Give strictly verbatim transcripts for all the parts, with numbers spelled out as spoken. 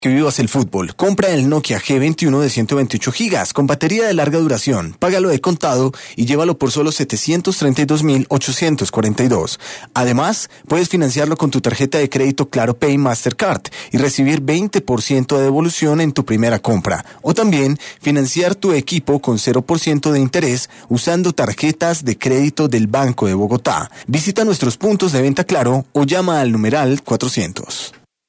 que vivas el fútbol. Compra el Nokia G veintiuno de ciento veintiocho gigas con batería de larga duración. Págalo de contado y llévalo por solo setecientos treinta y dos mil ochocientos cuarenta y dos. Además, puedes financiarlo con tu tarjeta de crédito Claro Pay Mastercard y recibir veinte por ciento de devolución en tu primera compra. O también financiar tu equipo con cero por ciento de interés usando tarjetas de crédito del Banco de Bogotá. Visita nuestros puntos de venta Claro o llama al numeral cuatrocientos.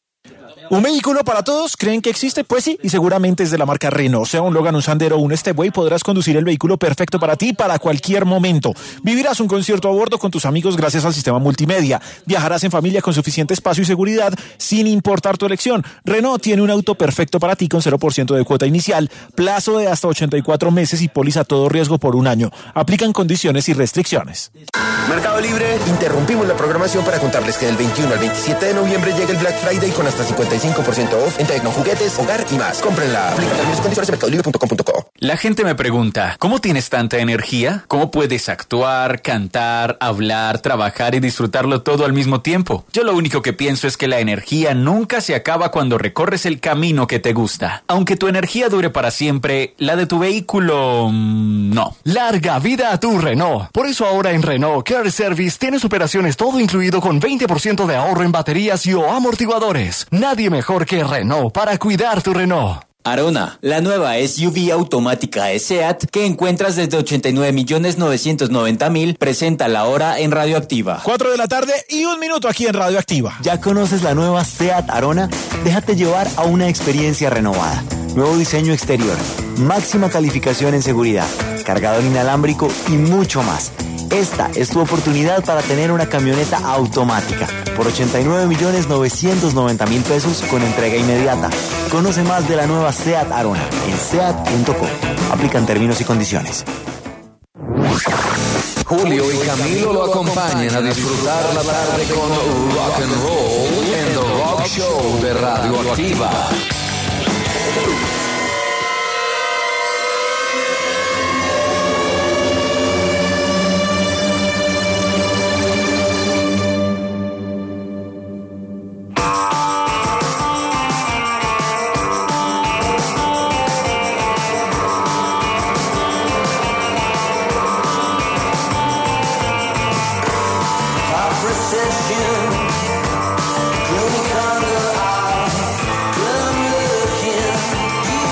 ¿Un vehículo para todos? ¿Creen que existe? Pues sí, y seguramente es de la marca Renault. Sea un Logan, un Sandero o un Stepway, podrás conducir el vehículo perfecto para ti para cualquier momento. Vivirás un concierto a bordo con tus amigos gracias al sistema multimedia. Viajarás en familia con suficiente espacio y seguridad sin importar tu elección. Renault tiene un auto perfecto para ti con cero por ciento de cuota inicial, plazo de hasta ochenta y cuatro meses y póliza a todo riesgo por un año. Aplican condiciones y restricciones. Mercado Libre, interrumpimos la programación para contarles que del veintiuno al veintisiete de noviembre llega el Black Friday con hasta cincuenta y cinco por ciento off en tecnojuguetes, hogar y más. Cómprenla. Aplica las condiciones en mercado libre punto com punto co. La gente me pregunta, ¿cómo tienes tanta energía? ¿Cómo puedes actuar, cantar, hablar, trabajar y disfrutarlo todo al mismo tiempo? Yo lo único que pienso es que la energía nunca se acaba cuando recorres el camino que te gusta. Aunque tu energía dure para siempre, la de tu vehículo, mmm, no. Larga vida a tu Renault. Por eso ahora en Renault Care Service tienes operaciones todo incluido con veinte por ciento de ahorro en baterías y o amortiguadores. Nadie mejor que Renault para cuidar tu Renault. Arona, la nueva S U V automática de SEAT que encuentras desde ochenta y nueve millones novecientos noventa mil, presenta la hora en Radioactiva. Cuatro de la tarde y un minuto aquí en Radioactiva. ¿Ya conoces la nueva SEAT Arona? Déjate llevar a una experiencia renovada. Nuevo diseño exterior, máxima calificación en seguridad, cargador inalámbrico y mucho más. Esta es tu oportunidad para tener una camioneta automática por ochenta y nueve millones novecientos noventa mil pesos con entrega inmediata. Conoce más de la nueva SEAT Arona en seat punto com. Aplican términos y condiciones. Julio y Camilo lo acompañan a disfrutar la tarde con Rock and Roll en The Rock Show de Radioactiva. Gloomy corner eye, glum looking.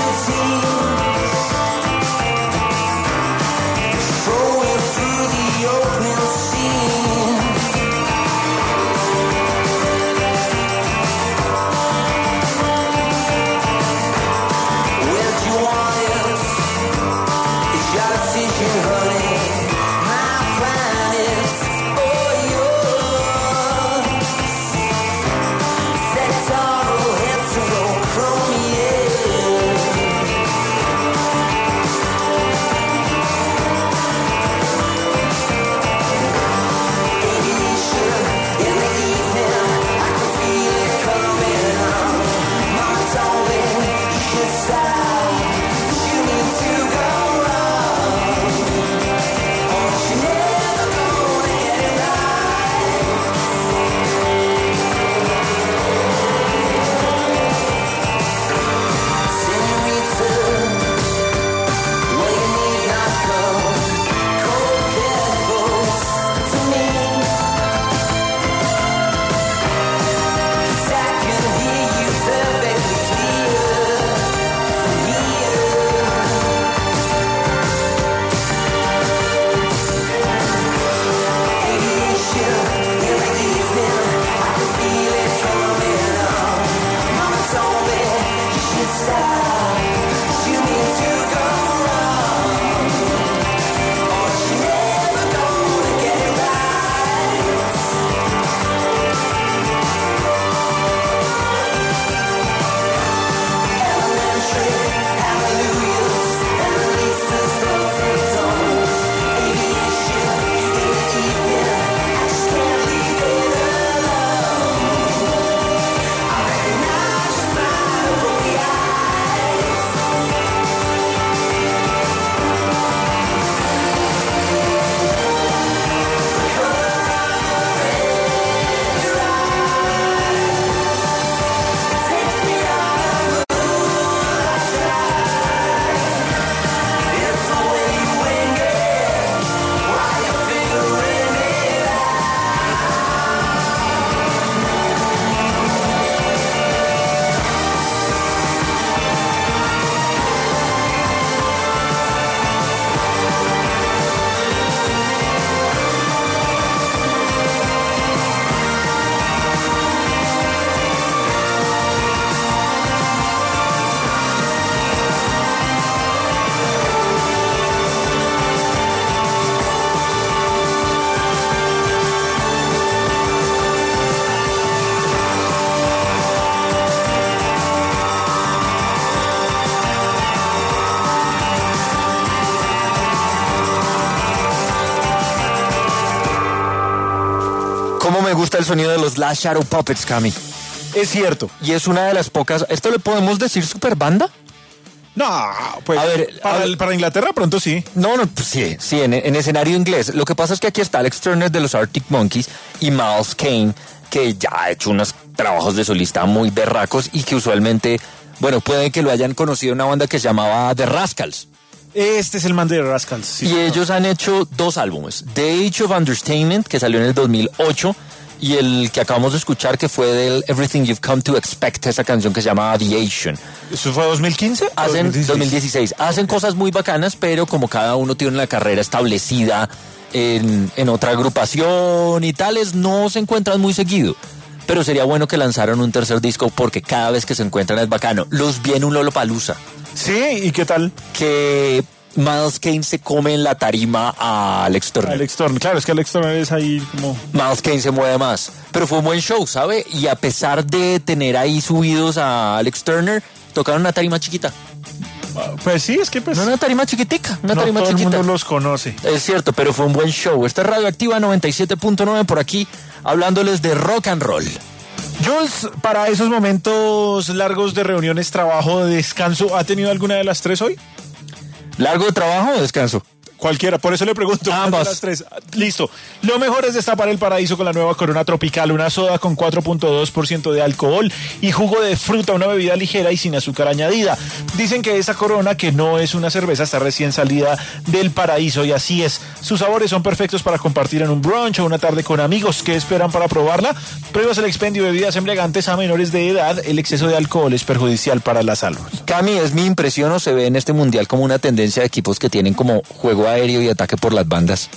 gusta el sonido de los Last Shadow Puppets, Cami. Es cierto. Y es una de las pocas... ¿Esto le podemos decir super banda? No, pues A ver, para, a ver. el- para Inglaterra pronto sí. No, no, pues sí, sí, en, en escenario inglés. Lo que pasa es que aquí está Alex Turner de los Arctic Monkeys y Miles Kane, que ya ha hecho unos trabajos de solista muy berracos y que usualmente, bueno, puede que lo hayan conocido en una banda que se llamaba The Rascals. Este es el man de Rascals. Sí, y señor. ellos han hecho dos álbumes. The Age of Understatement, que salió en el dos mil ocho, y el que acabamos de escuchar, que fue del Everything You've Come to Expect, esa canción que se llama Aviation. ¿Eso fue dos mil quince? Hacen dos mil dieciséis. Hacen cosas muy bacanas, pero como cada uno tiene una carrera establecida en, en otra agrupación y tales, no se encuentran muy seguido. Pero sería bueno que lanzaran un tercer disco porque cada vez que se encuentran es bacano. Los vi en un Lollapalooza. Sí, ¿y qué tal? Que Miles Kane se come en la tarima a Alex Turner. Alex Turner. Claro, es que Alex Turner es ahí como... Miles Kane se mueve más. Pero fue un buen show, ¿sabe? Y a pesar de tener ahí subidos a Alex Turner, tocaron una tarima chiquita. Pues sí, es que pues... No, una tarima chiquitica, una no tarima todo chiquita. el mundo los conoce. Es cierto, pero fue un buen show. Esta es Radioactiva noventa y siete punto nueve por aquí, hablándoles de rock and roll. Jules, para esos momentos largos de reuniones, trabajo, descanso, ¿ha tenido alguna de las tres hoy? ¿Largo de trabajo o descanso? Cualquiera, por eso le pregunto. ¿cuál de Ambas. las tres? Listo. Lo mejor es destapar el paraíso con la nueva Corona Tropical, una soda con cuatro punto dos por ciento de alcohol y jugo de fruta, una bebida ligera y sin azúcar añadida. Dicen que esa Corona, que no es una cerveza, está recién salida del paraíso y así es. Sus sabores son perfectos para compartir en un brunch o una tarde con amigos. ¿Qué esperan para probarla? Pruebas el expendio de bebidas embriagantes a menores de edad. El exceso de alcohol es perjudicial para la salud. Cami, es mi impresión o se ve en este mundial como una tendencia de equipos que tienen como juego aéreo y ataque por las bandas.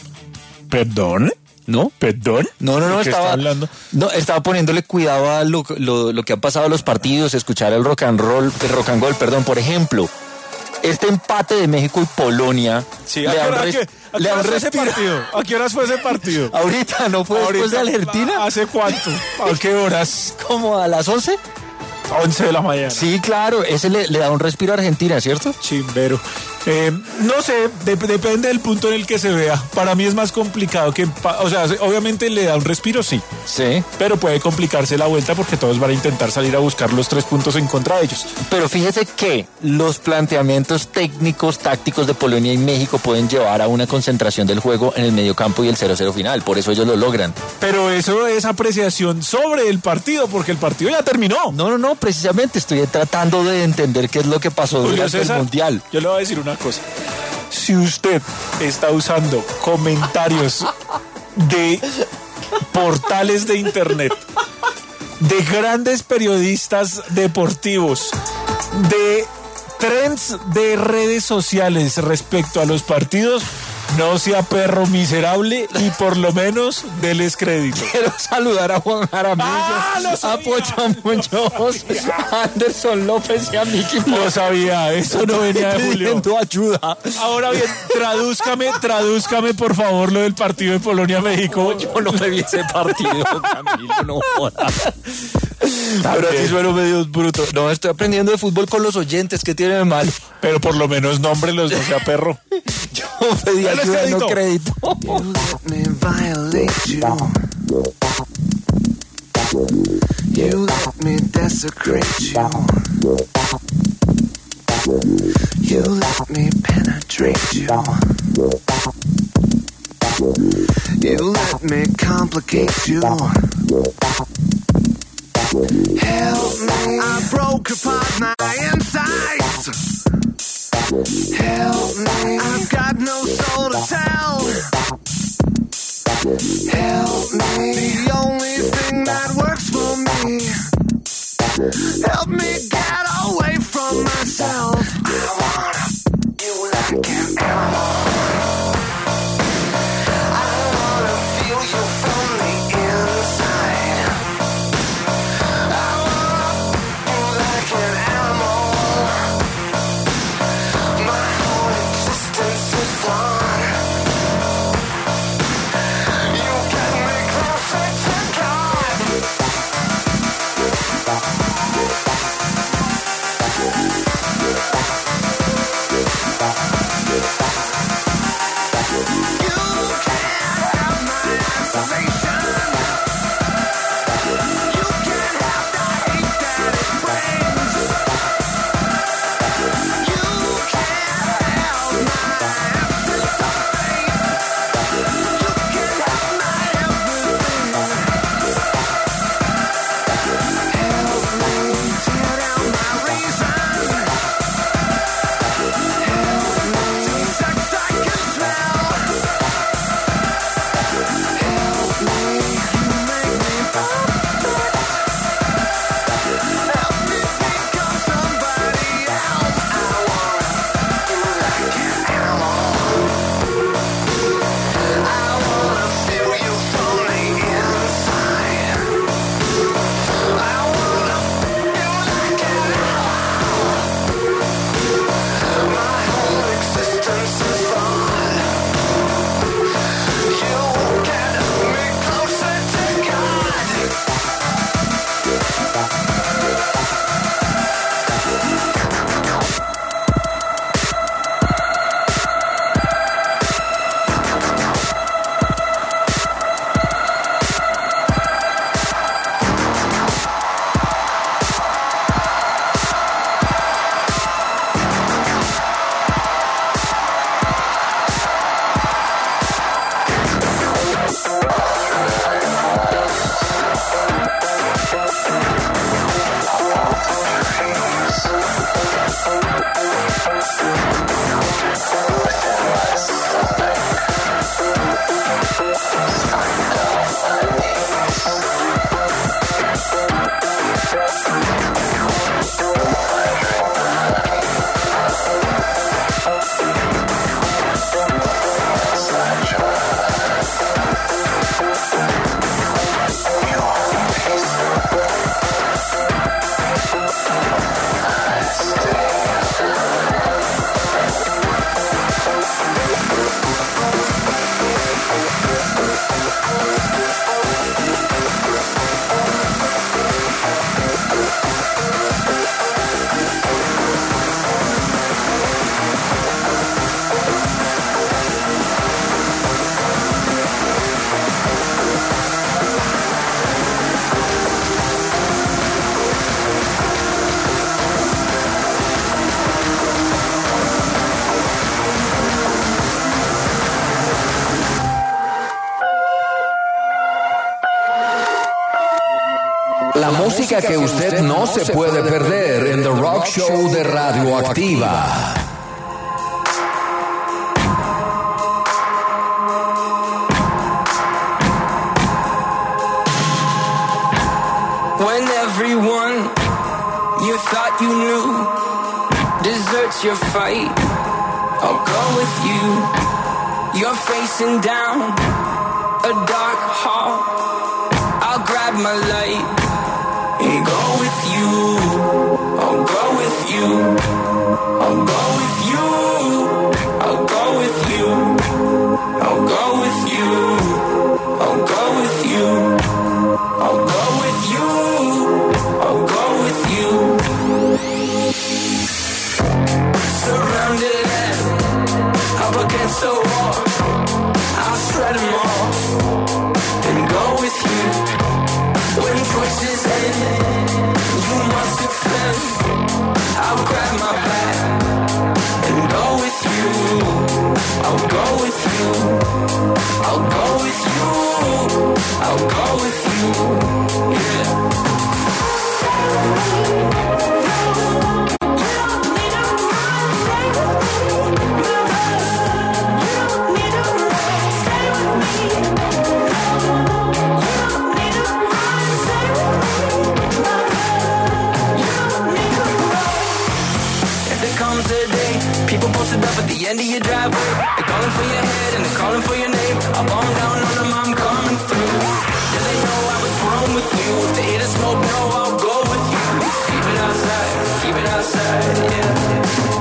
¿Perdón? ¿No? ¿Perdón? No, no, no, ¿De qué estaba está hablando? No, estaba poniéndole cuidado a lo, lo, lo que han pasado los partidos, escuchar el rock and roll, el rock and roll, perdón, por ejemplo. Este empate de México y Polonia. Sí, ¿a qué hora- a qué- a qué horas fue ese partido? ¿A qué horas fue ese partido? Ahorita, ¿no fue después de Argentina? ¿Hace cuánto? ¿A qué horas? ¿Como a las once? once de la mañana. Sí, claro, ese le, le da un respiro a Argentina, ¿cierto? Chimbero. Eh, no sé, de- depende del punto en el que se vea. Para mí es más complicado que... empa- O sea, obviamente le da un respiro, sí. Sí. Pero puede complicarse la vuelta porque todos van a intentar salir a buscar los tres puntos en contra de ellos. Pero fíjese que los planteamientos técnicos, tácticos de Polonia y México pueden llevar a una concentración del juego en el mediocampo y el cero cero final. Por eso ellos lo logran. Pero eso es apreciación sobre el partido, porque el partido ya terminó. No, no, no, precisamente estoy tratando de entender qué es lo que pasó Julio durante César, el Mundial. yo le voy a decir una cosa. Si usted está usando comentarios de portales de internet, de grandes periodistas deportivos, de trends de redes sociales respecto a los partidos, no sea perro miserable y por lo menos déles crédito. Quiero saludar a Juan Jaramillo, Ah, lo a sabía. Pocho Muñoz, a Anderson López y a Miki Lo sabía, eso no venía de Julio. pidiendo ayuda. Ahora bien, tradúzcame, tradúzcame por favor lo del partido de Polonia-México. Yo no me vi ese partido, Camilo, no jodas. Pero así suelo medio bruto. No, estoy aprendiendo de fútbol con los oyentes, ¿qué tiene de malo? Pero por lo menos nómbrelos, no sea perro. Yo pedí Dale ayuda, no crédito. crédito. me violate you. You let me desecrate you. You let me penetrate you. You let me complicate you. Help me. I broke apart my insides. Help me. I've got no soul to tell. Help me. The only thing that works for me. Help me get away from myself. I wanna you like an animal. I wanna feel you from the inside. I wanna you like an animal. My whole existence is on. You get me closer to God. música que usted no se puede perder en The Rock Show de Radioactiva. When everyone you thought you knew deserts your fight, I'll go with you. You're facing down a dark hall, I'll grab my light and go with you. I'll go with you. I'll go with you. I'll go with you. I'll go with you. I'll go with you. I'll go with you. I'll go with you. Surrounded and up against the wall, I'll shred them all and go with you. When choices end, you must defend. I'll grab my back and go with you. I'll go with you. I'll go with you. I'll go with you. Yeah. People posted up at the end of your driveway. They're calling for your head and they're calling for your name. I'll bomb down on them, I'm coming through. Yeah, they know I was born with you. If they hear the smoke, no, I'll go with you. Keep it outside, keep it outside, yeah.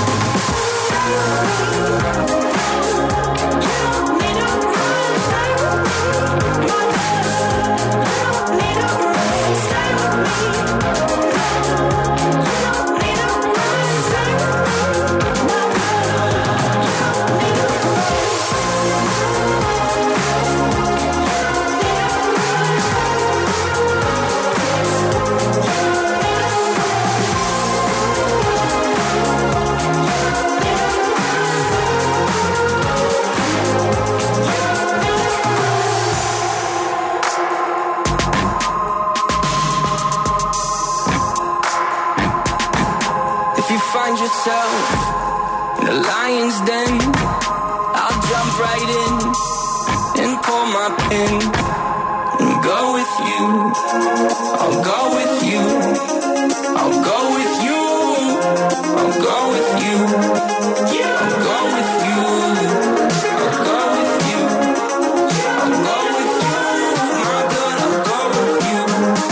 Find yourself in a lion's den, I'll jump right in and pull my pin and go with you. I'll go with you. I'll go with you. I'll go with you. I'll go with you. I'll go with you. I'll go with you. My God, I'll go with you.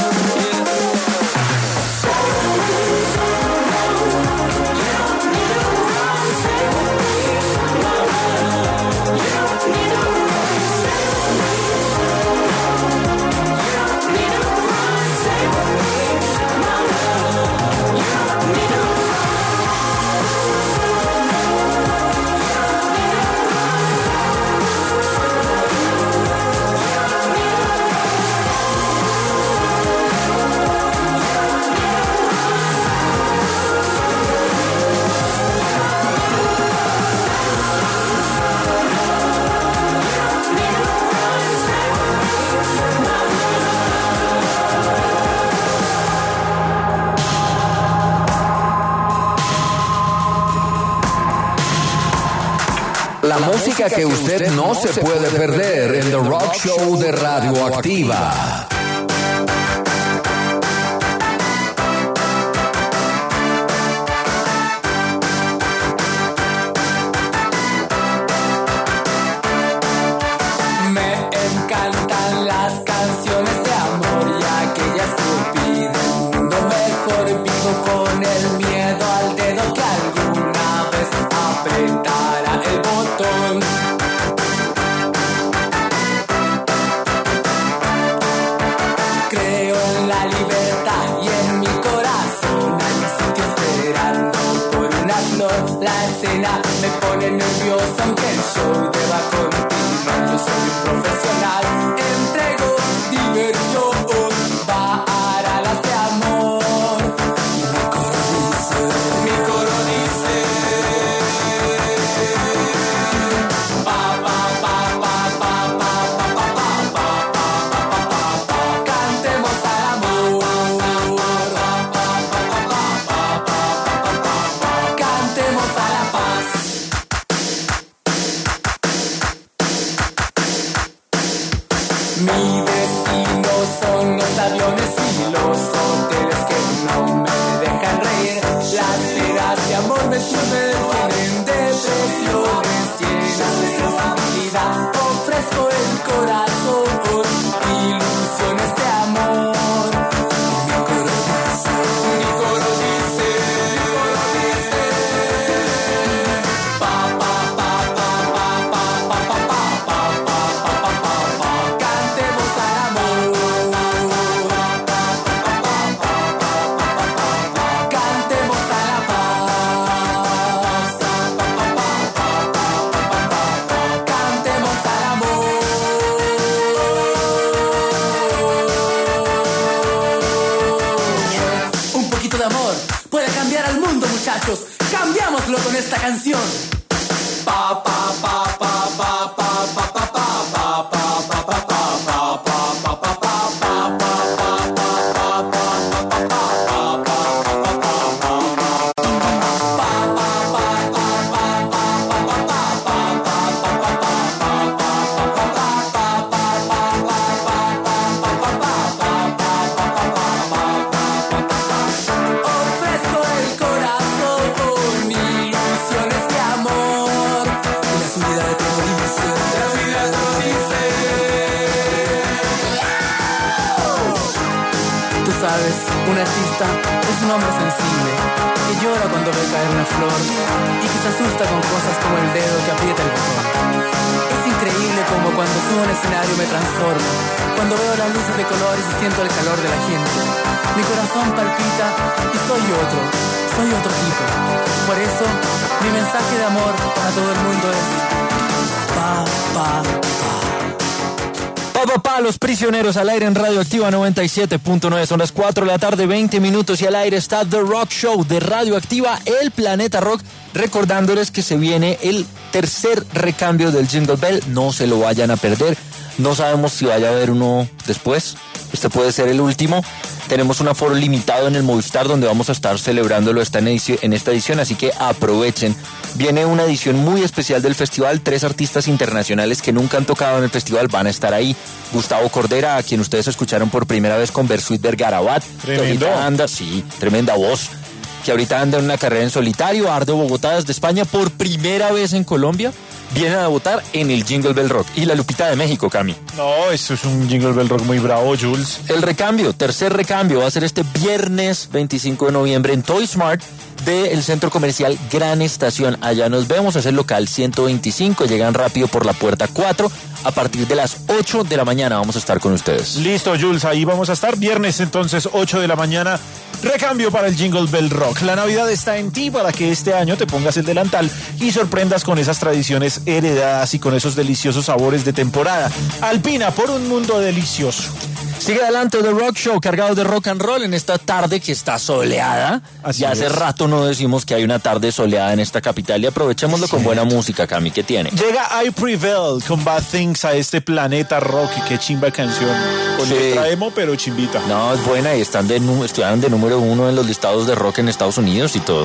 La música que usted no se puede perder en The Rock Show de Radioactiva. Me encantan las canciones de amor y aquella estupidez. Un mundo mejor vivo con el miedo al dedo que alguna vez apretara el botón. Creo en la libertad y en mi corazón hay un sitio esperando por una flor. La escena me pone nervioso aunque el show deba continuar. Yo soy un profesional, entrego diversión para las de amor. Y mi coro dice, mi coro dice, pa pa pa pa pa pa pa pa pa pa pa pa pa pa. Cantemos al amor. cambiar al mundo, muchachos. Cambiámoslo con esta canción. Pa pa pa pa pa pa pa pa pa pa pa pa pa pa pa. Un artista es un hombre sensible, que llora cuando ve caer una flor y que se asusta con cosas como el dedo que aprieta el botón. Es increíble como cuando subo a un escenario me transformo, cuando veo las luces de colores y siento el calor de la gente. Mi corazón palpita y soy otro, soy otro tipo. Por eso, mi mensaje de amor para todo el mundo es pa, pa, pa. Pa, pa, pa, Los Prisioneros al aire en Radioactiva noventa y siete punto nueve. Son las cuatro de la tarde, veinte minutos, y al aire está The Rock Show de Radioactiva, el Planeta Rock. Recordándoles que se viene el tercer recambio del Jingle Bell. No se lo vayan a perder. No sabemos si vaya a haber uno después. Este puede ser el último. Tenemos un aforo limitado en el Movistar, donde vamos a estar celebrándolo esta en esta edición, así que aprovechen. Viene una edición muy especial del festival. Tres artistas internacionales que nunca han tocado en el festival van a estar ahí. Gustavo Cordera, a quien ustedes escucharon por primera vez con Bersuit Vergarabat. Tremendo. Que ahorita anda, sí, tremenda voz. Que ahorita anda en una carrera en solitario. Ardo Bogotá desde España por primera vez en Colombia. Vienen a votar en el Jingle Bell Rock. Y la Lupita de México, Cami. No, eso es un Jingle Bell Rock muy bravo, Jules. El recambio, tercer recambio, va a ser este viernes veinticinco de noviembre en Toy Smart del centro comercial Gran Estación. Allá nos vemos, es el local ciento veinticinco. Llegan rápido por la puerta cuatro. A partir de las ocho de la mañana vamos a estar con ustedes. Listo, Jules, ahí vamos a estar. Viernes, entonces, ocho de la mañana. Recambio para el Jingle Bell Rock. La Navidad está en ti para que este año te pongas el delantal y sorprendas con esas tradiciones heredadas y con esos deliciosos sabores de temporada. Alpina, por un mundo delicioso. Sigue adelante The Rock Show, cargado de rock and roll en esta tarde que está soleada. Así ya hace es. rato no decimos que hay una tarde soleada en esta capital y aprovechémoslo con buena música, Cami, ¿qué tiene? Llega I Prevail con Bad Things a este Planeta Rock. Y qué chimba canción. Con Sí. letra emo, pero chimbita. No, es buena y están de, nu- estuvieron de número uno en los listados de rock en Estados Unidos y todo.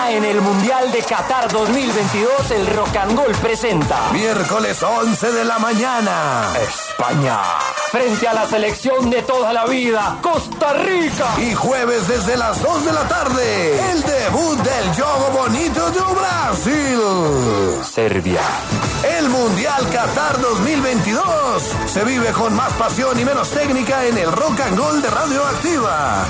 Ya en el Mundial de Qatar dos mil veintidós, el Rock and Roll presenta miércoles once de la mañana, España frente a la selección de toda la vida, Costa Rica. Y jueves desde las dos de la tarde, el debut del Jogo Bonito de Brasil, Serbia. El Mundial Qatar dos mil veintidós se vive con más pasión y menos técnica en el Rock and Roll de Radioactiva.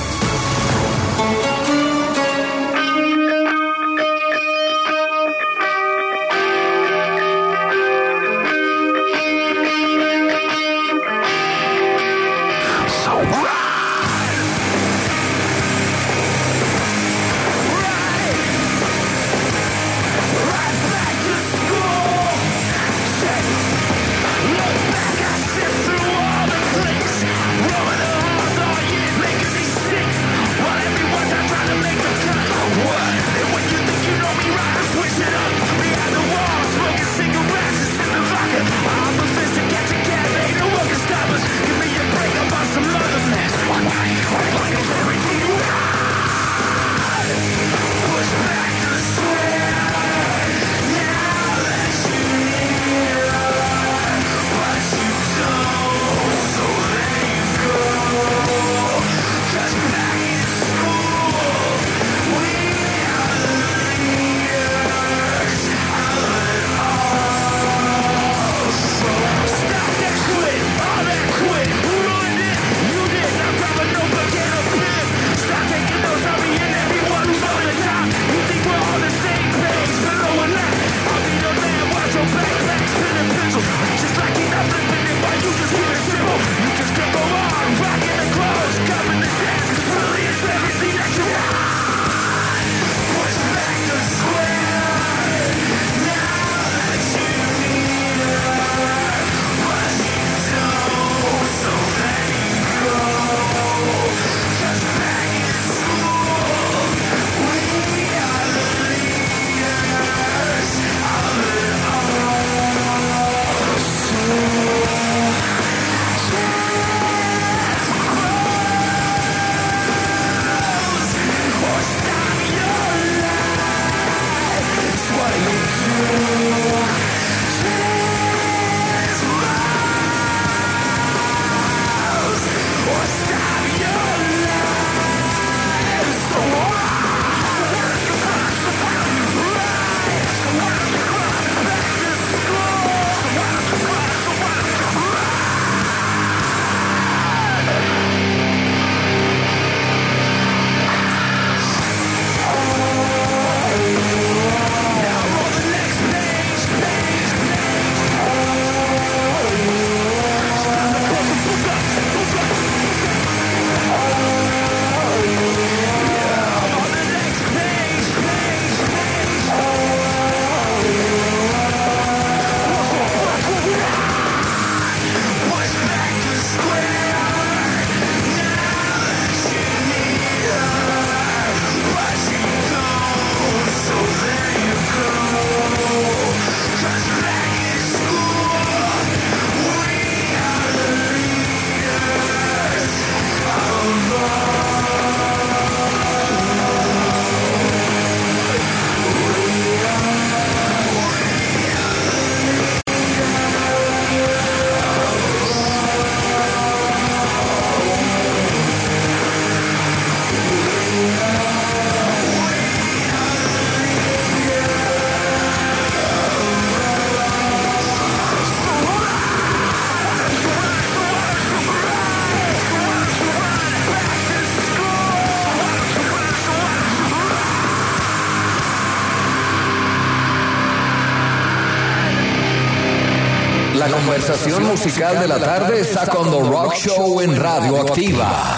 La conversación musical de la tarde está con The Rock Show en Radioactiva.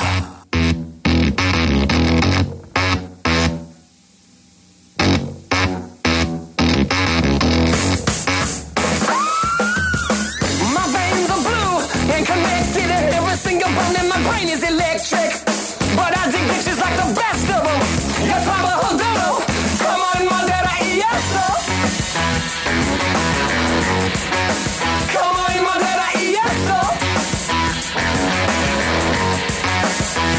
Come on, madera y eso.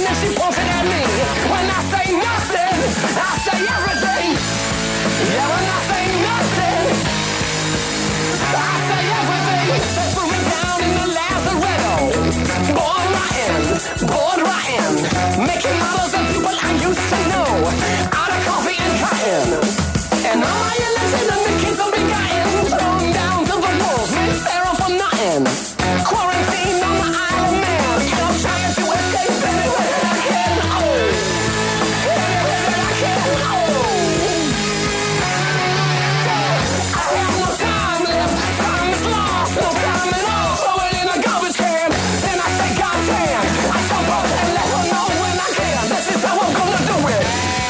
then she pointed at me. When I say nothing, I say everything. Yeah, when I say nothing, I say everything. They put me down in the lazaretto. Born rotten, born rotten. Making models of people I used to know. Out of coffee and cotton. And all my illusions and the kids will be gotten. Thrown down to the wolves, made feral for nothing. Quarantine on the Isle of Man. And I'm trying to escape anywhere that I can. Oh, anywhere that I can. Oh, I have no time left. Time is lost. No time at all. Throw it in a garbage can. Then I say, God damn. I jump up and let her know when I can. This is how I'm gonna do it.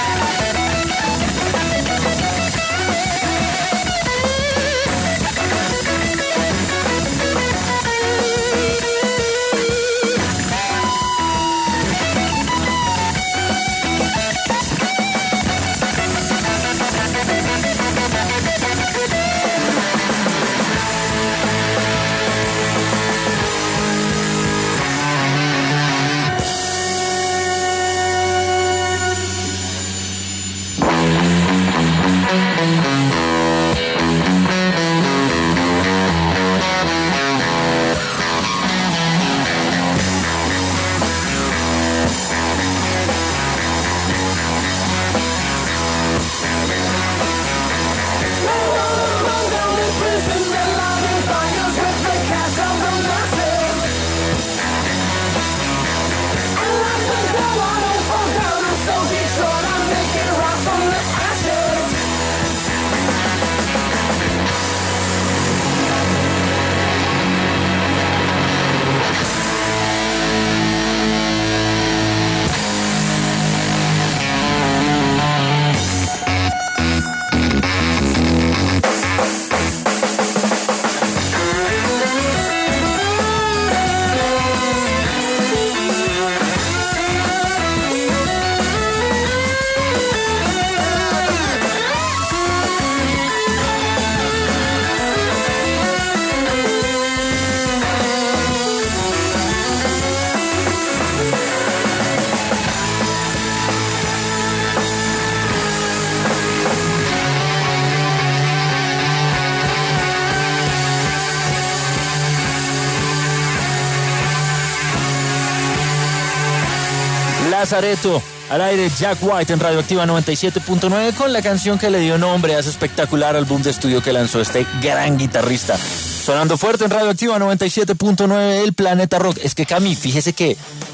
Lazaretto, al aire Jack White en Radioactiva noventa y siete punto nueve con la canción que le dio nombre a ese espectacular álbum de estudio que lanzó este gran guitarrista. Sonando fuerte en Radioactiva noventa y siete punto nueve el Planeta Rock. Es que Cami, fíjese que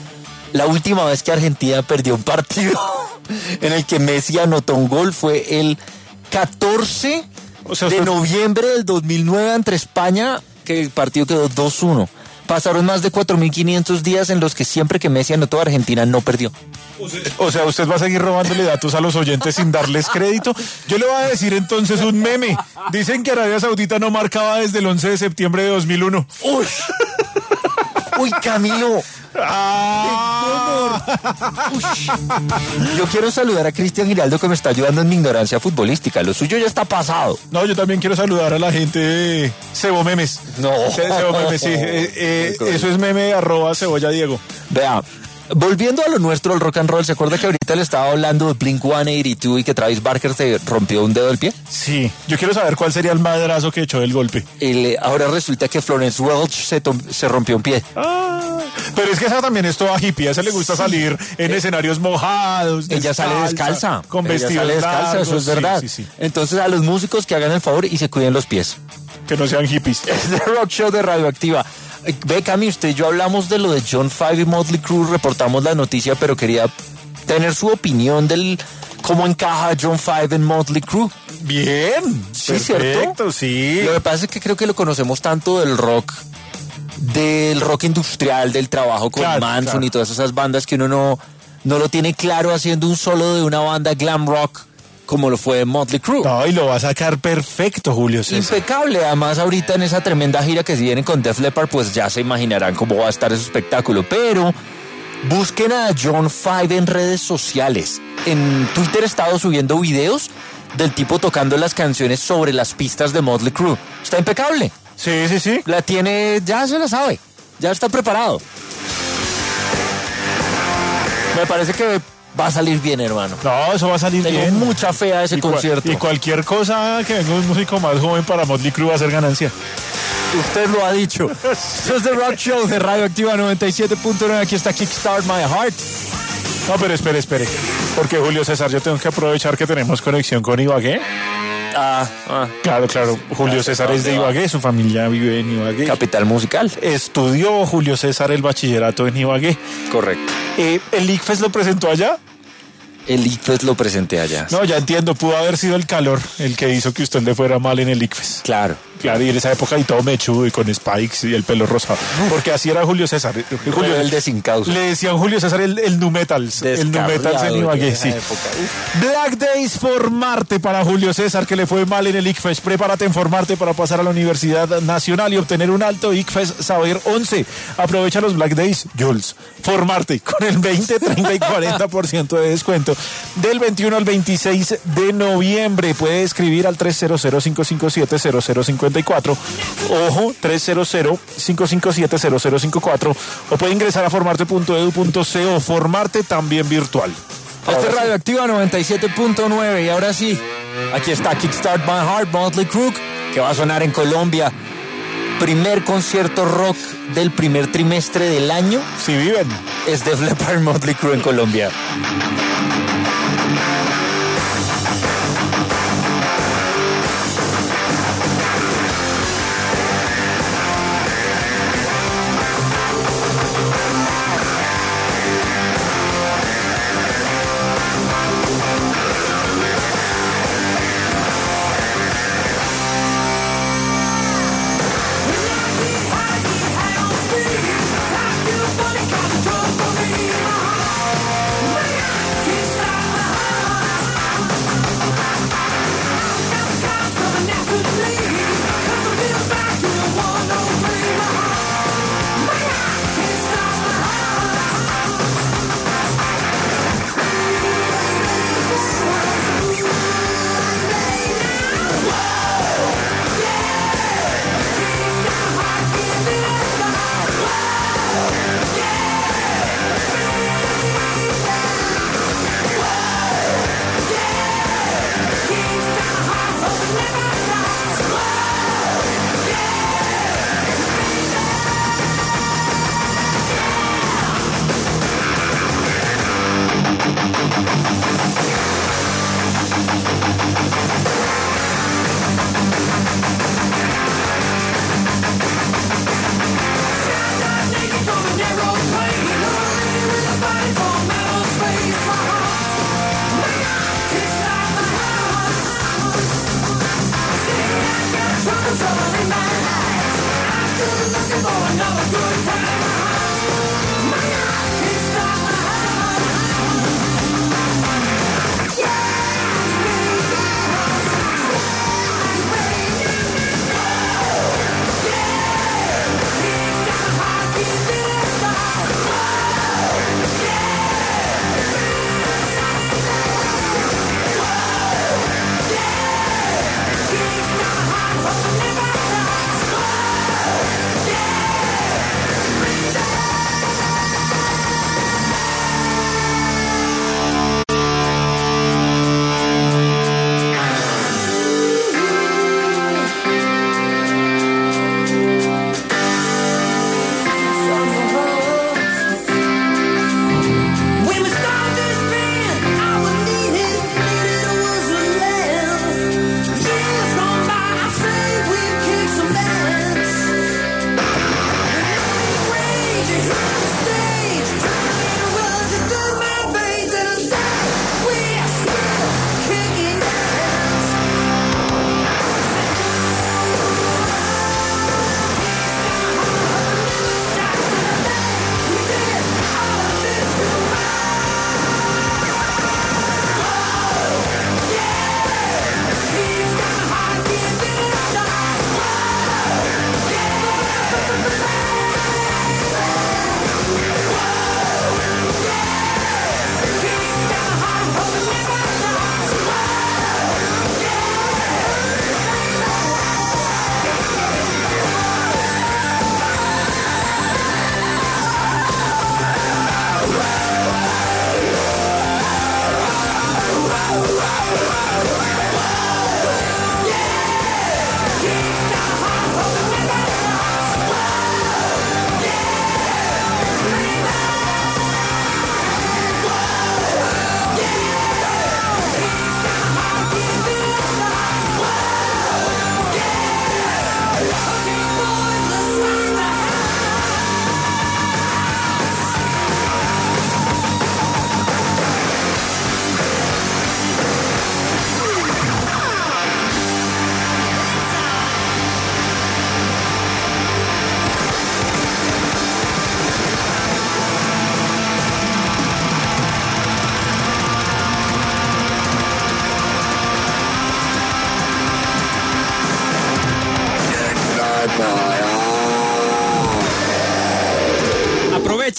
la última vez que Argentina perdió un partido en el que Messi anotó un gol fue el catorce o sea, de usted... noviembre del dos mil nueve ante España, que el partido quedó dos uno. Pasaron más de cuatro mil quinientos días en los que siempre que Messi anotó, Argentina no perdió. O sea, usted va a seguir robándole datos a los oyentes sin darles crédito. Yo le voy a decir entonces un meme. Dicen que Arabia Saudita no marcaba desde el once de septiembre de dos mil uno. ¡Uy! ¡Uy, Camilo! Ah. Yo quiero saludar a Cristian Giraldo, que me está ayudando en mi ignorancia futbolística. Lo suyo ya está pasado. No, yo también quiero saludar a la gente de Cebo Memes. No. Cebo Memes, sí. Eh, eh, eso es meme arroba cebolla Diego. Vea, volviendo a lo nuestro, el rock and roll, ¿se acuerda que ahorita le estaba hablando de Blink ciento ochenta y dos y que Travis Barker se rompió un dedo del pie? Sí, yo quiero saber cuál sería el madrazo que echó el golpe. El, ahora resulta que Florence Welch se, se rompió un pie. Ah, pero es que esa también es toda hippie, a esa le gusta sí. salir en eh, escenarios mojados. Ella descalza, sale descalza. Con vestidos ella sale descalza, largos, eso es verdad. Sí, sí, sí. Entonces a los músicos que hagan el favor y se cuiden los pies. Que no sean hippies. Es The Rock Show de Radioactiva. Ve, Cami, usted y yo hablamos de lo de John Five y Motley Crue, reportamos la noticia, pero quería tener su opinión del cómo encaja John Five en Motley Crue. Bien, sí, perfecto, ¿cierto? Sí. Lo que pasa es que creo que lo conocemos tanto del rock, del rock industrial, del trabajo con claro, Manson claro. y todas esas bandas que uno no, no lo tiene claro haciendo un solo de una banda glam rock como lo fue Motley Crue. No, y lo va a sacar perfecto, Julio César. Impecable, además ahorita en esa tremenda gira que se viene con Def Leppard, pues ya se imaginarán cómo va a estar ese espectáculo, pero busquen a John Five en redes sociales. En Twitter he estado subiendo videos del tipo tocando las canciones sobre las pistas de Motley Crue. Está impecable. Sí, sí, sí. La tiene, ya se la sabe, ya está preparado. Me parece que va a salir bien, hermano. No, eso va a salir Tengo bien. Tengo mucha fe a ese y concierto. Y cualquier cosa que venga un músico más joven para Motley Crue va a ser ganancia. Usted lo ha dicho. Esto es The Rock Show de Radio Activa noventa y siete punto nueve. Aquí está Kickstart My Heart. No, pero espere, espere. Porque Julio César, yo tengo que aprovechar que tenemos conexión con Ibagué. Ah, ah. Claro, claro. Julio César es de Ibagué, su familia vive en Ibagué. Capital musical. Estudió Julio César el bachillerato en Ibagué. Correcto. Eh, ¿El ICFES lo presentó allá? El ICFES lo presenté allá. No, ya entiendo, pudo haber sido el calor el que hizo que usted le fuera mal en el ICFES. Claro. Claro, y en esa época y todo mechudo y con spikes y el pelo rosado. Porque así era Julio César. Julio, el de sin causa. Le decían Julio César el, el Nu Metals. El Nu Metals en Ibagué, sí. Black Days Formarte para Julio César, que le fue mal en el ICFES. Prepárate en Formarte para pasar a la Universidad Nacional y obtener un alto ICFES Saber once. Aprovecha los Black Days, Jules. Formarte con el veinte, treinta y cuarenta por ciento de descuento. Del veintiuno al veintiséis de noviembre. Puede escribir al tres cero cero, cinco cinco siete, cero cero cinco cuatro. Ojo, tres cero cero, cinco cinco siete, cero cero cinco cuatro. O puede ingresar a formarte punto edu punto co. Formarte también virtual. Este es Radio Activa noventa y siete punto nueve. Y ahora sí, aquí está Kickstart My Heart, Motley Crue, que va a sonar en Colombia. Primer concierto rock del primer trimestre del año. Si viven. Es Def Leppard, Motley Crue en Colombia. Control for me, my heart. Kickstart my heart.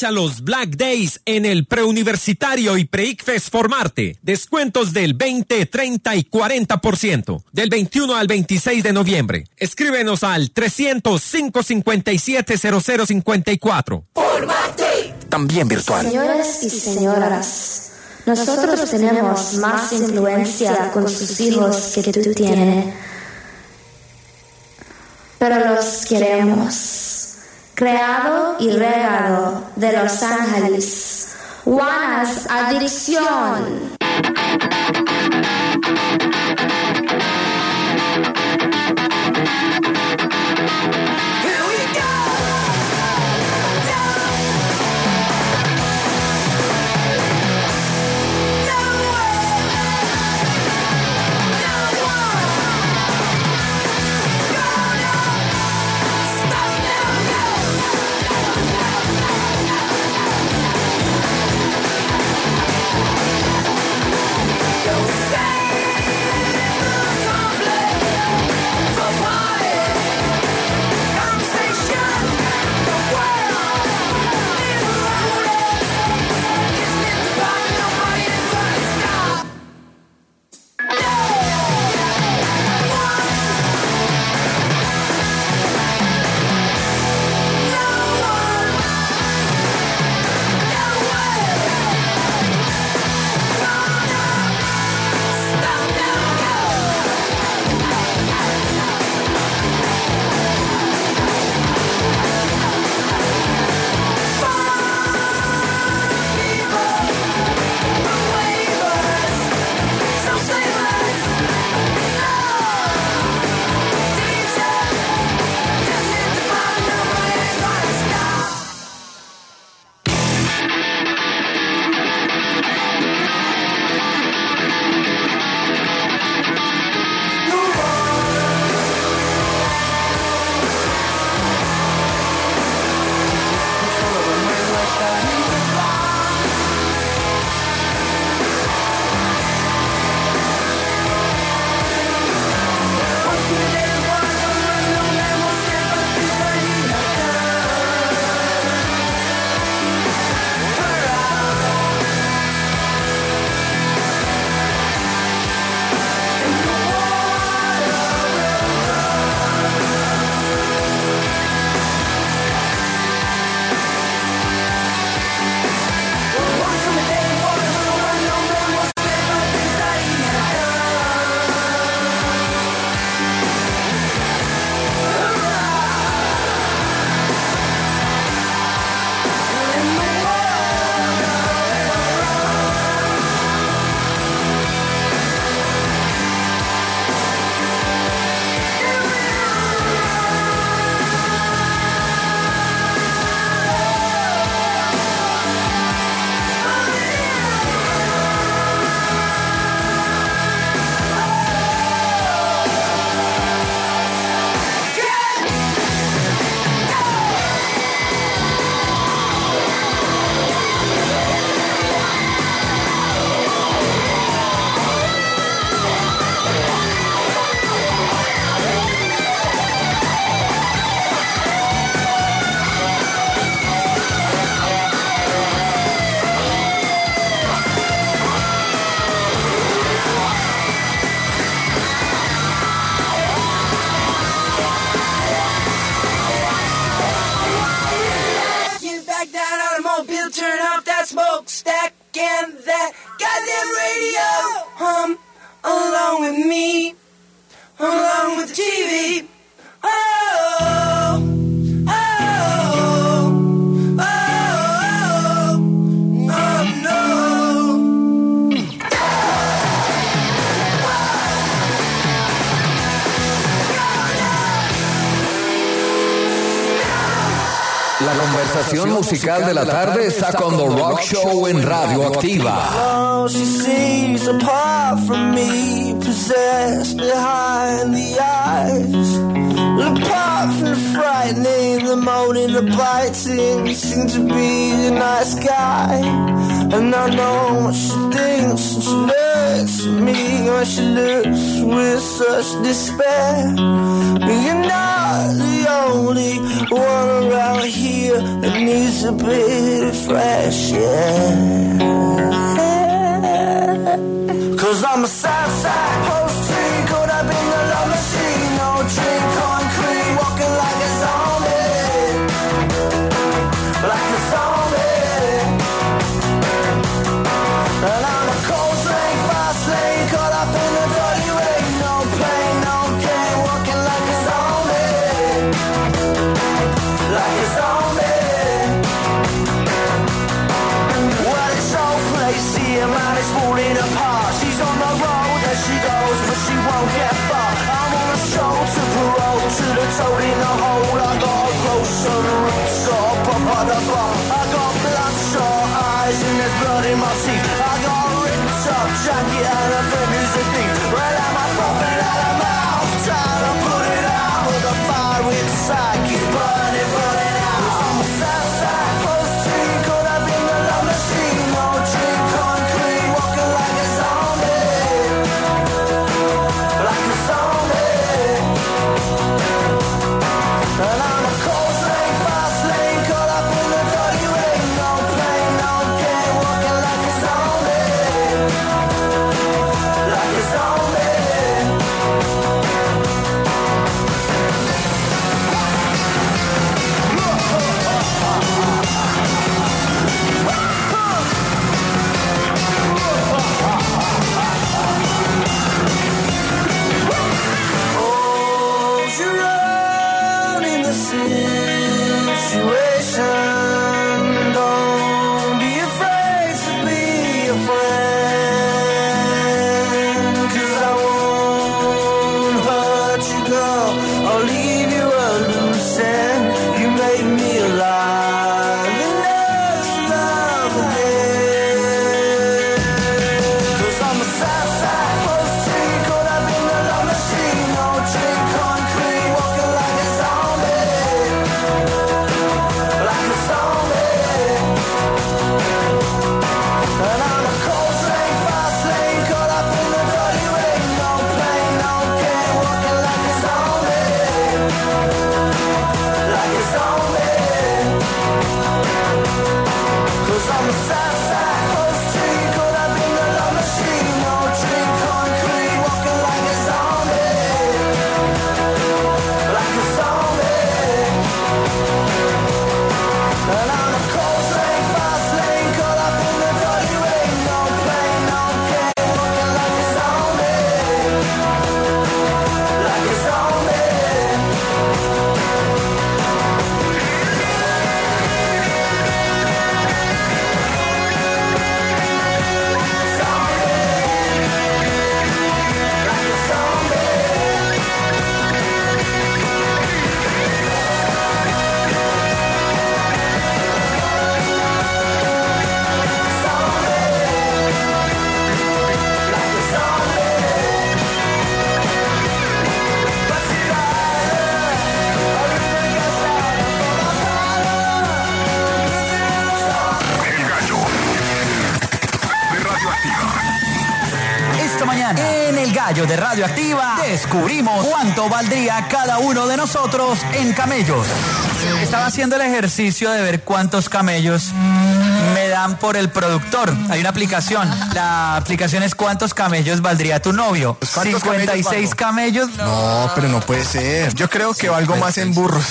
Aprovecha los Black Days en el preuniversitario y pre-ICFES Formarte. Descuentos del veinte, treinta y cuarenta por ciento. Del veintiuno al veintiséis de noviembre. Escríbenos al trescientos, cinco cincuenta y siete, cero cero cincuenta y cuatro. Formarte. También virtual. Señores y señoras, nosotros tenemos más influencia con sus hijos que tú tienes. Pero los queremos. Creado y regado de Los Ángeles. Juanas Adicción. La conversación musical de la tarde está con The Rock Show en Radio Activa. Oh, she sees apart from me, possessed behind the eyes. Apart from the frightening, the moaning, the biting, you seem to be the nice guy. And I know what she thinks, and she looks at me, and she looks with such despair. You're not the only one around here, and needs a bit of fresh air. Cause I'm a Southside post tree, caught up in the love machine. No drink concrete, walking like a zombie, like a zombie. And I'm a cold lane, fast lane, caught up in the dirty rain. No pain, no gain, walking like a zombie, like a zombie. Well, it's so crazy, a man is falling apart. She's on the road as she goes, but she won't get far. I'm on a show to parole, to the toad in the hole. I got a gross some roots, got a pop on the bar. I got bloodshot eyes and there's blood in my teeth. I got a ripped up jacket and a friend who's a thief. Well, am I popping out of mouth, trying to put it out, but the fire inside keeps burning, burning out. I'm a Southside post tree, caught up in the love machine. No drink concrete, walking like a zombie, like a zombie. And I'm a cold lane, fast lane, caught up in the dirty rain. No pain, no gain, walking like a zombie, like a zombie. Hold your own in the situation. Don't be afraid to be a friend. 'Cause I won't hurt you, girl. I'll leave you a loose end. You made me alive and let's love again. 'Cause I'm a Southside post tree, caught up in the love machine. No drink concrete, walking like a zombie, like a zombie. And I'm a cold lane, fast lane, caught up in the dirty rain. No pain, no gain, walking like a zombie, like a zombie. 'Cause I'm a Southside post tree, caught up in the love machine. No drink concrete, walking like a zombie, like a zombie. And I'm a cold lane, fast lane, caught up in the dirty rain. No pain, no gain, walking like a zombie, like a zombie. Esta mañana, en El Gallo de Radioactiva, descubrimos cuánto valdría cada uno de nosotros en camellos. Estaba haciendo el ejercicio de ver cuántos camellos me dan por el productor. Hay una aplicación. La aplicación es ¿cuántos camellos valdría tu novio? cincuenta y seis camellos. No, pero no puede ser. Yo creo que valgo más en burros.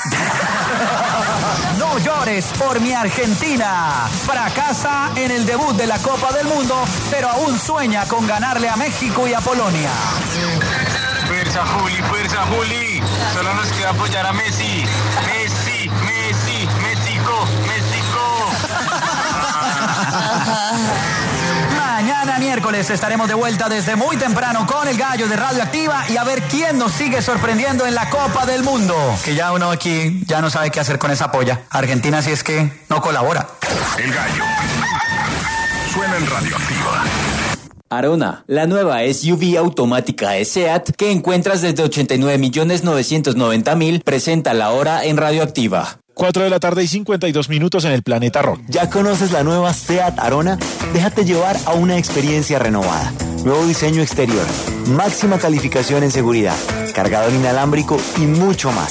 No llores por mi Argentina. Fracasa en el debut de la Copa del Mundo, pero aún sueña con ganarle a México y a Polonia. Fuerza Juli, fuerza Juli. Solo nos queda apoyar a Messi. Messi, Messi, México, México. Mañana miércoles estaremos de vuelta desde muy temprano con el Gallo de Radioactiva y a ver quién nos sigue sorprendiendo en la Copa del Mundo. Que ya uno aquí ya no sabe qué hacer con esa polla. Argentina si es que no colabora. El Gallo suena en Radioactiva. Arona, la nueva S U V automática de SEAT que encuentras desde ochenta y nueve millones novecientos noventa mil, presenta la hora en Radioactiva. cuatro de la tarde y cincuenta y dos minutos en el Planeta Rock. ¿Ya conoces la nueva SEAT Arona? Déjate llevar a una experiencia renovada. Nuevo diseño exterior, máxima calificación en seguridad, cargador inalámbrico y mucho más.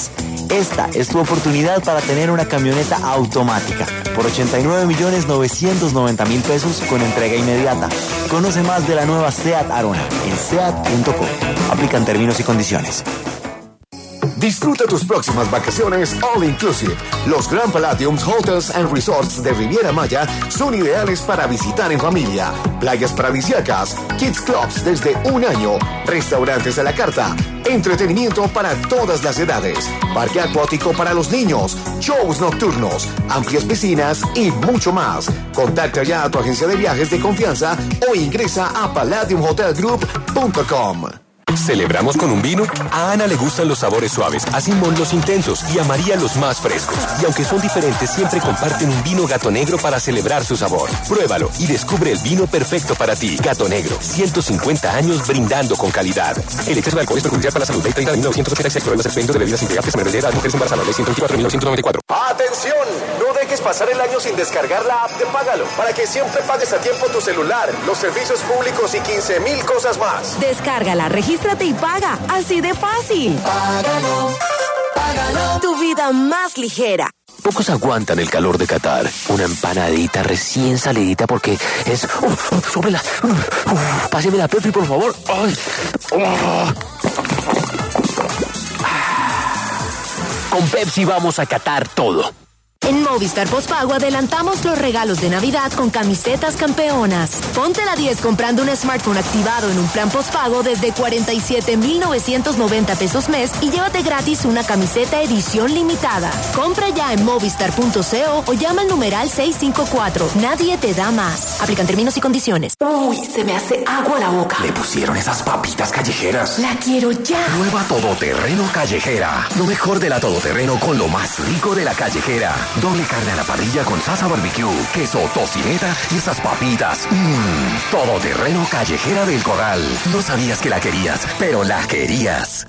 Esta es tu oportunidad para tener una camioneta automática por ochenta y nueve millones novecientos noventa mil pesos con entrega inmediata. Conoce más de la nueva SEAT Arona en seat punto com. Aplican términos y condiciones. Disfruta tus próximas vacaciones all inclusive. Los Grand Palladium Hotels and Resorts de Riviera Maya son ideales para visitar en familia. Playas paradisíacas, kids clubs desde un año, restaurantes a la carta, entretenimiento para todas las edades, parque acuático para los niños, shows nocturnos, amplias piscinas y mucho más. Contacta ya a tu agencia de viajes de confianza o ingresa a palladium hotel group punto com. ¿Celebramos con un vino? A Ana le gustan los sabores suaves, a Simón los intensos y a María los más frescos. Y aunque son diferentes, siempre comparten un vino Gato Negro para celebrar su sabor. Pruébalo y descubre el vino perfecto para ti. Gato Negro, ciento cincuenta años brindando con calidad. El exceso de alcohol es perjudicial para la salud. Ley treinta de mil novecientos ochenta y seis, problemas expendios de bebidas integrantes menores de edad, mujeres embarazadas. Ley ciento veinticuatro de mil novecientos noventa y cuatro. ¡Atención! No dejes pasar el año sin descargar la app de Págalo, para que siempre pagues a tiempo tu celular, los servicios públicos y quince mil cosas más. Descárgala, regístrate y paga. Así de fácil. Págalo, págalo. Tu vida más ligera. Pocos aguantan el calor de Qatar. Una empanadita recién salidita porque es... Uf, uf, sóbrela. Uf, uf, páseme la Pepsi, por favor. Ay. Oh. Con Pepsi vamos a catar todo. En Movistar Postpago adelantamos los regalos de Navidad con camisetas campeonas. Ponte la diez comprando un smartphone activado en un plan postpago desde cuarenta y siete mil novecientos noventa pesos mes y llévate gratis una camiseta edición limitada. Compra ya en movistar punto co o llama al numeral seiscientos cincuenta y cuatro. Nadie te da más. Aplican términos y condiciones. Uy, se me hace agua la boca. Le pusieron esas papitas callejeras. La quiero ya. Nueva Todoterreno Callejera. Lo mejor de la Todoterreno con lo más rico de la callejera. Doble carne a la parrilla con salsa barbecue, queso, tocineta y esas papitas. Mmm, Todoterreno Callejera del Corral. No sabías que la querías, pero la querías.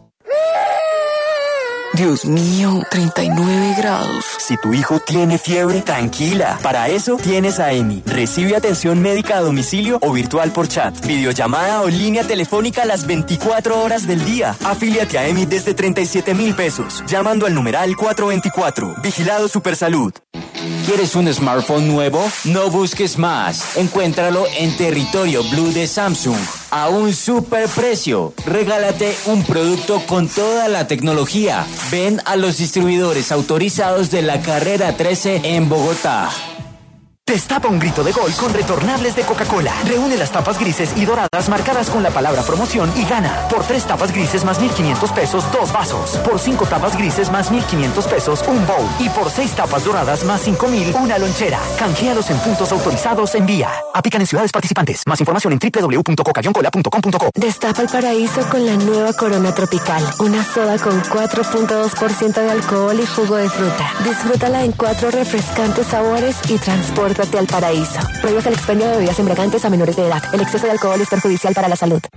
Dios mío, treinta y nueve grados. Si tu hijo tiene fiebre, tranquila. Para eso tienes a EMI. Recibe atención médica a domicilio o virtual por chat, videollamada o línea telefónica las veinticuatro horas del día. Afíliate a EMI desde treinta y siete mil pesos, llamando al numeral cuatro veinticuatro. Vigilado Supersalud. ¿Quieres un smartphone nuevo? No busques más. Encuéntralo en Territorio Blue de Samsung a un super precio. Regálate un producto con toda la tecnología. Ven a los distribuidores autorizados de la Carrera trece en Bogotá. Destapa un grito de gol con retornables de Coca-Cola. Reúne las tapas grises y doradas marcadas con la palabra promoción y gana. Por tres tapas grises más mil quinientos pesos, dos vasos. Por cinco tapas grises más mil quinientos pesos, un bowl. Y por seis tapas doradas más cinco mil, una lonchera. Canjealos en puntos autorizados en Vía. Aplican en ciudades participantes. Más información en doble u doble u doble u punto coca cola punto com punto co. Destapa el paraíso con la nueva Corona Tropical. Una soda con cuatro punto dos por ciento de alcohol y jugo de fruta. Disfrútala en cuatro refrescantes sabores y transporte al paraíso. Prohíbes el expendio de bebidas embriagantes a menores de edad. El exceso de alcohol es perjudicial para la salud.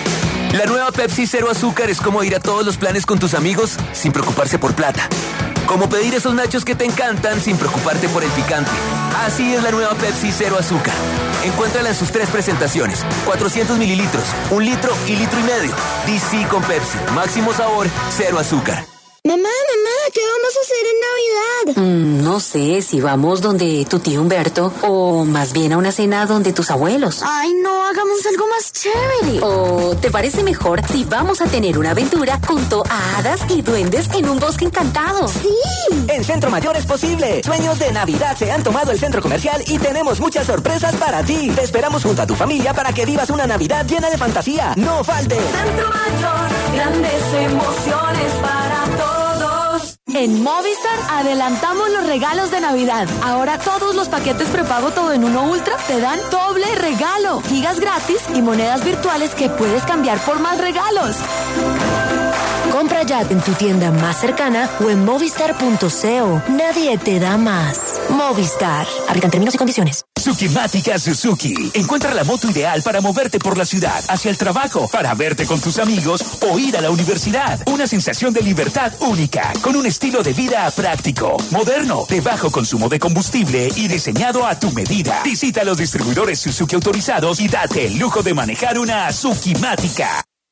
La nueva Pepsi Cero Azúcar es como ir a todos los planes con tus amigos sin preocuparse por plata. Como pedir esos nachos que te encantan sin preocuparte por el picante. Así es la nueva Pepsi Cero Azúcar. Encuéntrala en sus tres presentaciones. cuatrocientos mililitros, un litro y litro y medio. D C con Pepsi. Máximo sabor, cero azúcar. Mamá, mamá, ¿qué vamos a hacer en Navidad? Mm, no sé, si vamos donde tu tío Humberto o más bien a una cena donde tus abuelos. Ay, no, hagamos algo más chévere. ¿O te parece mejor si vamos a tener una aventura junto a hadas y duendes en un bosque encantado? ¡Sí! En Centro Mayor es posible. Sueños de Navidad se han tomado el centro comercial y tenemos muchas sorpresas para ti. Te esperamos junto a tu familia para que vivas una Navidad llena de fantasía. ¡No faltes! Centro Mayor, grandes emociones para todos. En Movistar adelantamos los regalos de Navidad. Ahora todos los paquetes prepago todo en uno Ultra te dan doble regalo. Gigas gratis y monedas virtuales que puedes cambiar por más regalos. Compra ya en tu tienda más cercana o en movistar punto co. Nadie te da más. Movistar. Aplican términos y condiciones. Sukimática Suzuki. Encuentra la moto ideal para moverte por la ciudad, hacia el trabajo, para verte con tus amigos o ir a la universidad. Una sensación de libertad única, con un estilo de vida práctico, moderno, de bajo consumo de combustible y diseñado a tu medida. Visita los distribuidores Suzuki autorizados y date el lujo de manejar una Sukimática.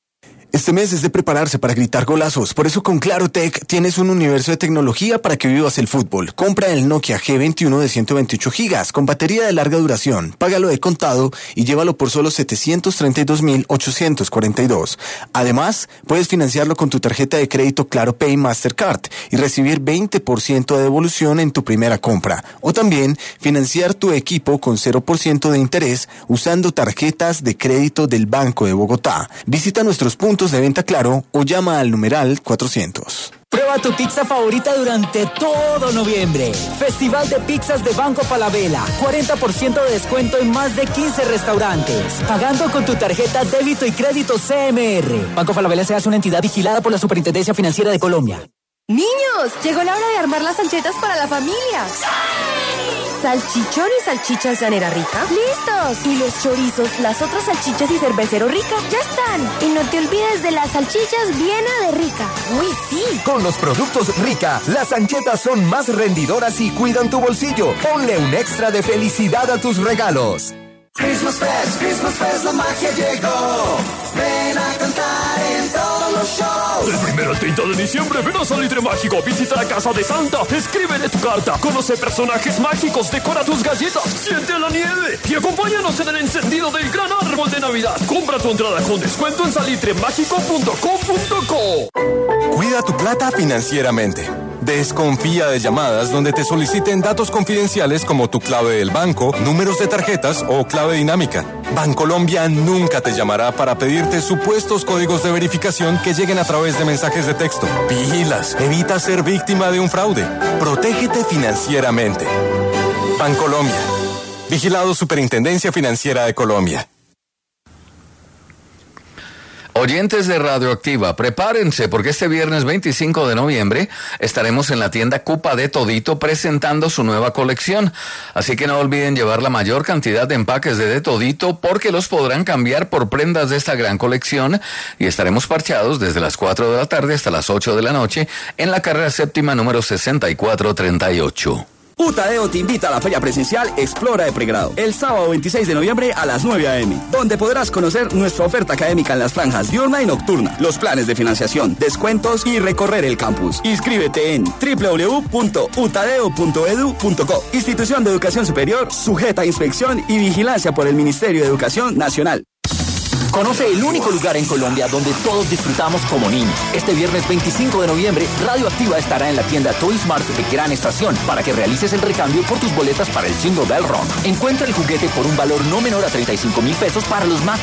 Este mes es de prepararse para gritar golazos, por eso con Claro Tech tienes un universo de tecnología para que vivas el fútbol. Compra el Nokia G veintiuno de ciento veintiocho gigas con batería de larga duración, págalo de contado y llévalo por solo setecientos treinta y dos mil ochocientos cuarenta y dos. Además, puedes financiarlo con tu tarjeta de crédito Claro Pay Mastercard y recibir veinte por ciento de devolución en tu primera compra. O también financiar tu equipo con cero por ciento de interés usando tarjetas de crédito del Banco de Bogotá. Visita nuestros puntos de venta Claro o llama al numeral cuatrocientos. Prueba tu pizza favorita durante todo noviembre. Festival de pizzas de Banco Falabella. cuarenta por ciento de descuento en más de quince restaurantes. Pagando con tu tarjeta débito y crédito C M R. Banco Falabella se hace una entidad vigilada por la Superintendencia Financiera de Colombia. Niños, llegó la hora de armar las salchetas para la familia. ¿Salchichón y salchichas llanera rica? ¡Listos! ¿Y los chorizos, las otras salchichas y cervecero rica? ¡Ya están! Y no te olvides de las salchichas Viena de Rica. ¡Uy, sí! Con los productos Rica, las salchetas son más rendidoras y cuidan tu bolsillo. Ponle un extra de felicidad a tus regalos. Christmas Fest, Christmas Fest, la magia llegó. Ven a cantar en todos los shows. Del primero al treinta de diciembre, ven a Salitre Mágico, visita la casa de Santa, escríbele tu carta, conoce personajes mágicos, decora tus galletas, siente la nieve y acompáñanos en el encendido del gran árbol de Navidad. Compra tu entrada con descuento en salitre mágico punto com punto co. Cuida tu plata financieramente. Desconfía de llamadas donde te soliciten datos confidenciales como tu clave del banco, números de tarjetas o clave dinámica. Bancolombia nunca te llamará para pedirte supuestos códigos de verificación que lleguen a través de mensajes de texto. Pilas, evita ser víctima de un fraude. Protégete financieramente. Bancolombia. Vigilado Superintendencia Financiera de Colombia. Oyentes de Radioactiva, prepárense porque este viernes veinticinco de noviembre estaremos en la tienda Cupa de Todito presentando su nueva colección. Así que no olviden llevar la mayor cantidad de empaques de De Todito porque los podrán cambiar por prendas de esta gran colección y estaremos parchados desde las cuatro de la tarde hasta las ocho de la noche en la carrera séptima número sesenta y cuatro treinta y ocho. Utadeo te invita a la feria presencial Explora de Pregrado, el sábado veintiséis de noviembre a las nueve a eme, donde podrás conocer nuestra oferta académica en las franjas diurna y nocturna, los planes de financiación, descuentos y recorrer el campus. Inscríbete en doble u doble u doble u punto utadeo punto edu punto co. Institución de Educación Superior, sujeta a inspección y vigilancia por el Ministerio de Educación Nacional. Conoce el único lugar en Colombia donde todos disfrutamos como niños. Este viernes veinticinco de noviembre, Radioactiva estará en la tienda Toy Smart de Gran Estación para que realices el recambio por tus boletas para el Jingle Bell Run. Encuentra el juguete por un valor no menor a treinta y cinco mil pesos para los más